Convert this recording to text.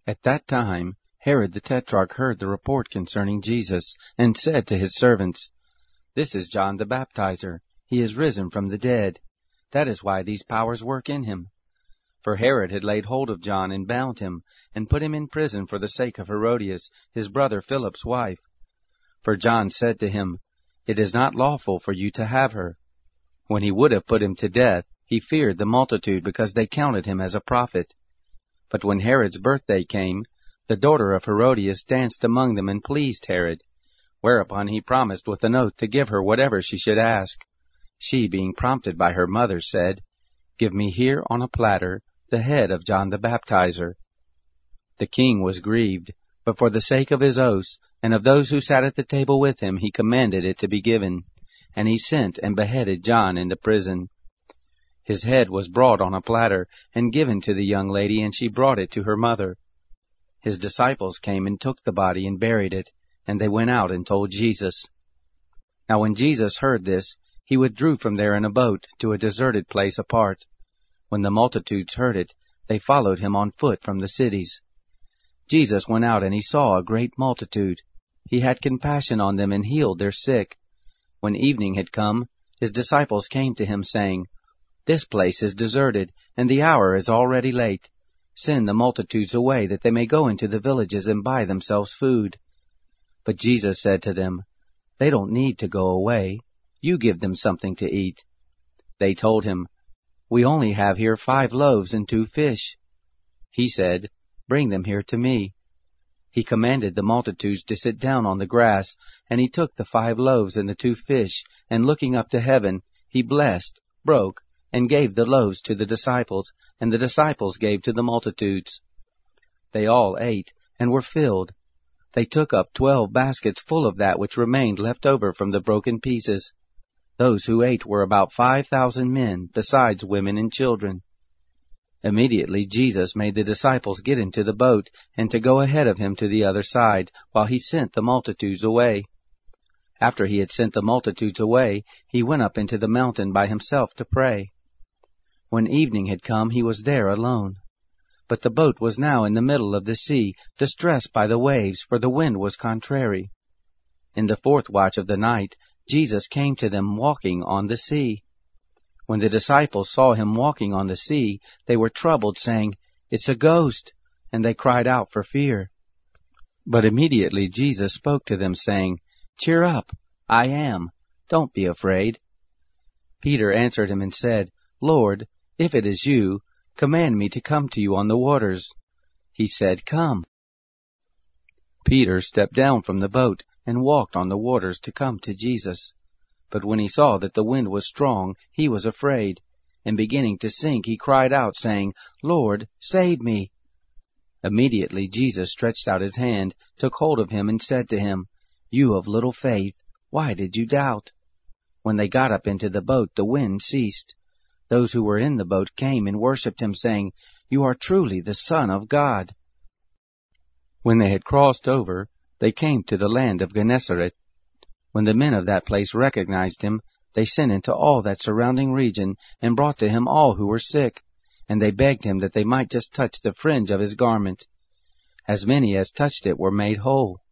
At that time Herod the Tetrarch heard the report concerning Jesus, and said to his servants, "This is John the Baptizer. He is risen from the dead. That is why these powers work in him." For Herod had laid hold of John and bound him, and put him in prison for the sake of Herodias, his brother Philip's wife. For John said to him, "It is not lawful for you to have her." When he would have put him to death, he feared the multitude, because they counted him as a prophet. But when Herod's birthday came, the daughter of Herodias danced among them and pleased Herod, whereupon he promised with an oath to give her whatever she should ask. She, being prompted by her mother, said, "Give me here on a platter the head of John the Baptizer." The king was grieved, but for the sake of his oaths, and of those who sat at the table with him, he commanded it to be given, and he sent and beheaded John in the prison. His head was brought on a platter, and given to the young lady, and she brought it to her mother. His disciples came and took the body and buried it, and they went out and told Jesus. Now when Jesus heard this, he withdrew from there in a boat to a deserted place apart. When the multitudes heard it, they followed him on foot from the cities. Jesus went out, and he saw a great multitude. He had compassion on them and healed their sick. When evening had come, his disciples came to him, saying, "This place is deserted, and the hour is already late. Send the multitudes away, that they may go into the villages and buy themselves food." But Jesus said to them, "They don't need to go away. You give them something to eat." They told him, "We only have here 5 loaves and 2 fish. He said, "Bring them here to me." He commanded the multitudes to sit down on the grass, and he took the 5 loaves and the 2 fish, and looking up to heaven, he blessed, broke, and gave the loaves to the disciples, and the disciples gave to the multitudes. They all ate, and were filled. They took up 12 baskets full of that which remained left over from the broken pieces. Those who ate were about 5,000 men, besides women and children. Immediately Jesus made the disciples get into the boat, and to go ahead of him to the other side, while he sent the multitudes away. After he had sent the multitudes away, he went up into the mountain by himself to pray. When evening had come, he was there alone. But the boat was now in the middle of the sea, distressed by the waves, for the wind was contrary. In the 4th watch of the night, Jesus came to them walking on the sea. When the disciples saw him walking on the sea, they were troubled, saying, "It's a ghost," and they cried out for fear. But immediately Jesus spoke to them, saying, "Cheer up, I am. Don't be afraid." Peter answered him and said, "Lord, if it is you, command me to come to you on the waters." He said, "Come." Peter stepped down from the boat and walked on the waters to come to Jesus. But when he saw that the wind was strong, he was afraid, and beginning to sink, he cried out, saying, "Lord, save me." Immediately Jesus stretched out his hand, took hold of him, and said to him, "You of little faith, why did you doubt?" When they got up into the boat, the wind ceased. Those who were in the boat came and worshipped him, saying, "You are truly the Son of God." When they had crossed over, they came to the land of Gennesaret. When the men of that place recognized him, they sent into all that surrounding region, and brought to him all who were sick, and they begged him that they might just touch the fringe of his garment. As many as touched it were made whole.